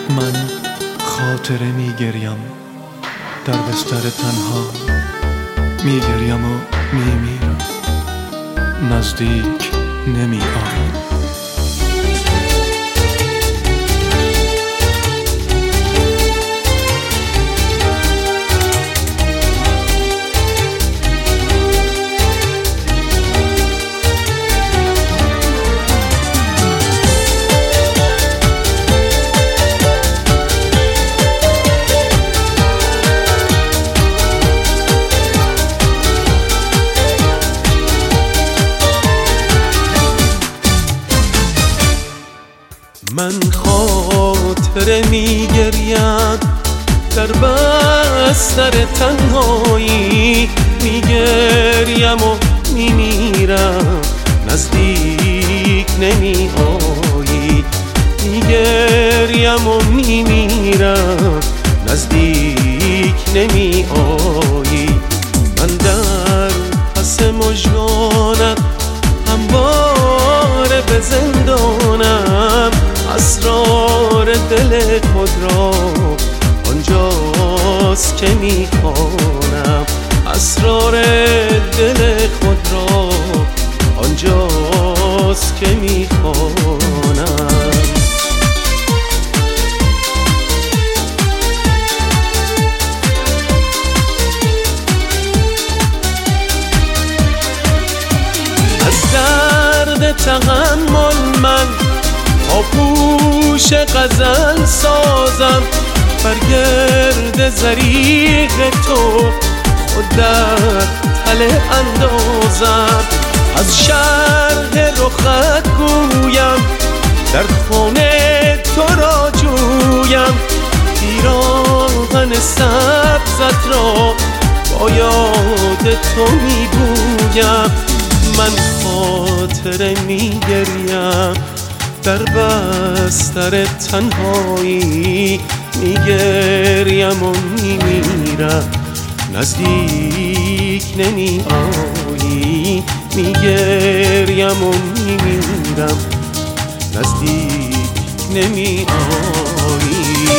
من خاطره میگریم در بستر تنها، میگریم و میمیرم، نزدیک نمی آیم. من خاطره میگریم در بستر تنهایی، میگریم و میمیرم، نزدیک نمی آیی. میگریم و میمیرم، نزدیک نمی آیی. من در پس مژگانت همواره به زندانم، اسرار دل خود را آنجاست که میخوانم، اسرار دل خود را آنجاست که میخوانم. از درد تحمل من آغوش غزل سازم، بر گرد زریق تو خود در تله اندازم. از شرح رخت گویم، در خانه تو را جویم، پیراهن سبزت را با یاد تو میگویم. من خاطره میگریم در بستر تنهایی، میگریم و میمیرم، نزدیک نمی آیی. میگریم و میمیرم، نزدیک نمی آیی.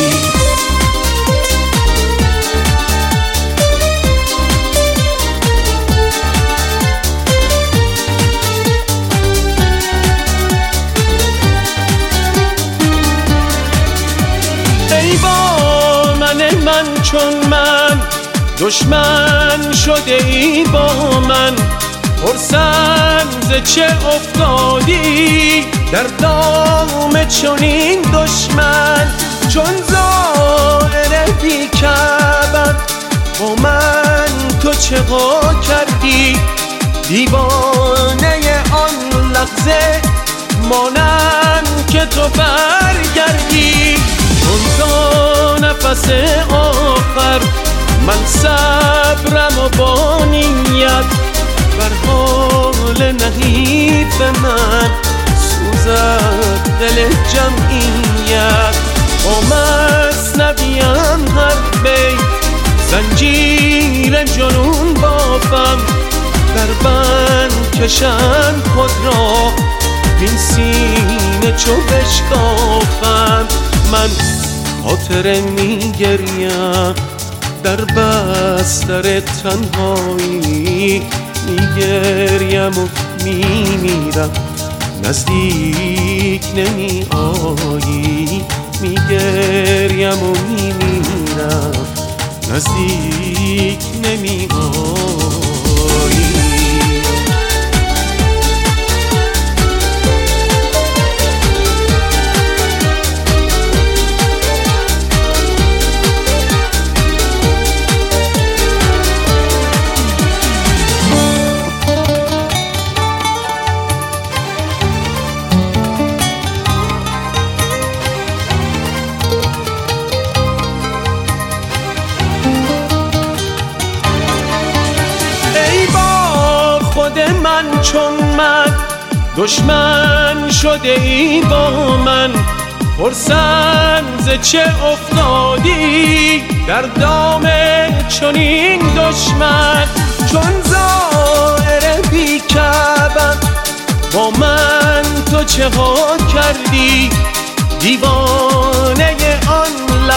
ای با من چون من، دشمن شده ای با من، پرسم ز چه افتادی در دام چنین دشمن. چون زائر بی کعبت با من تو چه ها کردی، دیوانه آن لحظه مانم که تو برگردی. چون تا نفس آخر من صبرم و با نیت، بر حال نحیف من سوزد دل جمعیت. با مثنویم هر بیت زنجیر جنون بافم، در بند کشم خود را این سینه چو بشکافم. من خاطره میگریم در بستر تنهایی، میگریم و میمیرم، نزدیک نمی آیی. میگریم و میمیرم، نزدیک نمی آیی. من چون من، دشمن شده ای با من، پرسم ز چه افتادی در دام چنین دشمن. چون زائر بی کعبت با من تو چه ها کردی، دیوانه آن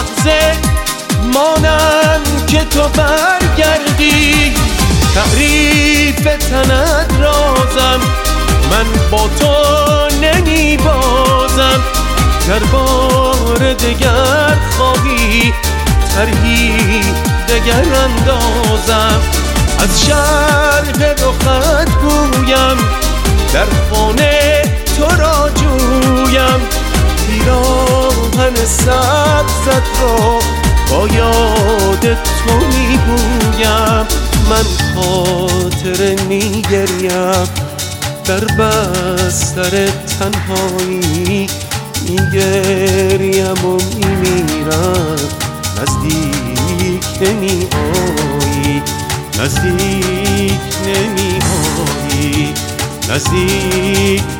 لحظه مانم که تو برگردی. تعریف تنت رازم، من با تو نمی بازم. گر بار دگر خواهی طرحی دگر اندازم. از شرح رخت گویم، در خانه تو را جویم. پیراهن سبزت را با یاد تو میگویم. من خاطر میگریم در بستر تنهایی، میگریم و میمیرم. نزدیک نمی آیی، نزدیک نمی آیی، نزدیک